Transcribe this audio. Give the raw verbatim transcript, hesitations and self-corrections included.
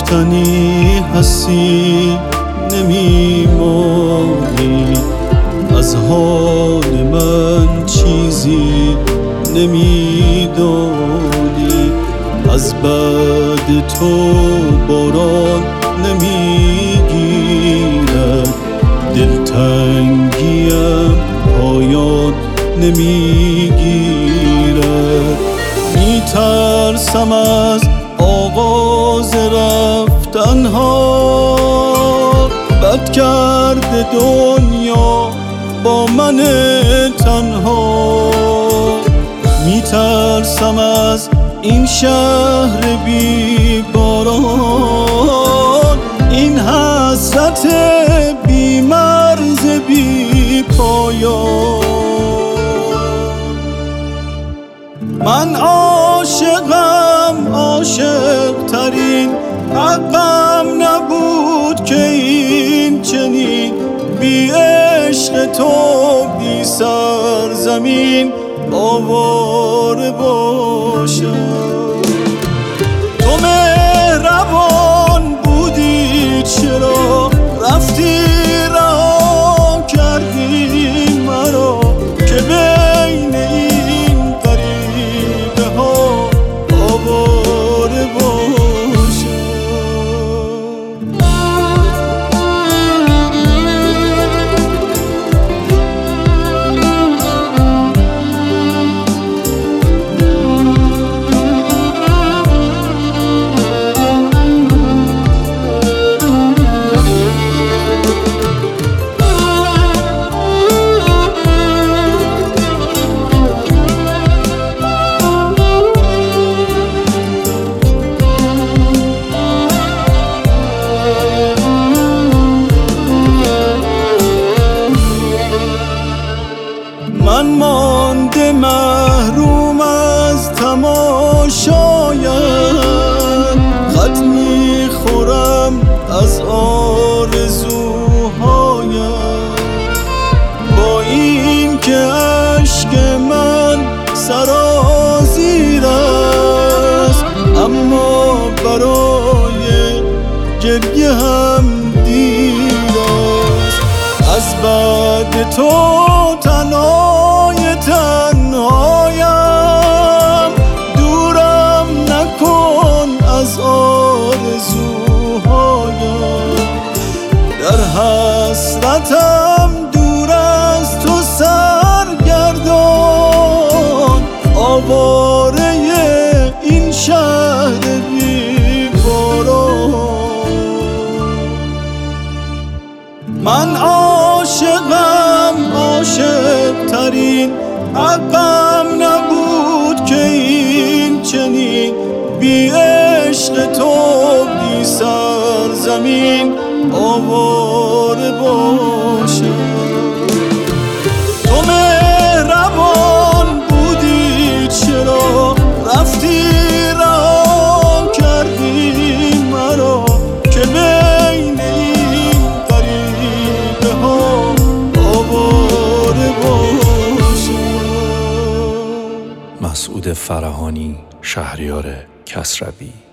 گفتنی هستی نمیمانی، از حال من چیزی نمیدانی، از بعد تو باران نمیگیرد، دلتنگیم پایان نمیگیرد. میترسم از آغاز رفتنها، بد کرده دنیا با من تنها. میترسم از این شهر بی باران، این حسرت بی مرز بی پایان. من عاشقم، عاشق ترین حقم نبود که این چنین بی عشق تو بی سرزمین آواره باشم. تو مهربان بودی چرا رفتی رها کردی مرا، که بین این غریبه ها آواره باشم. من مانده محروم از تماشایم، خط میخورم از آرزوهایم. با این که اشک من سرازیر است، اما برای گریه هم دیر است. از بعد تو تنهای تنهایم، دورم نکن از آرزوهایم. در حسرتم دور از تو سرگردان، آواره این شهر بی باران. من عاشقم، عاشق ترین حقم نبود که این چنین بی عشق تو بی سرزمین آواره باشم. تو مهربان بودی چرا رفتی رها کردی مرا، که بین این غریبه ها آواره باشم. مسعود فرهانی، شهریار کسروی.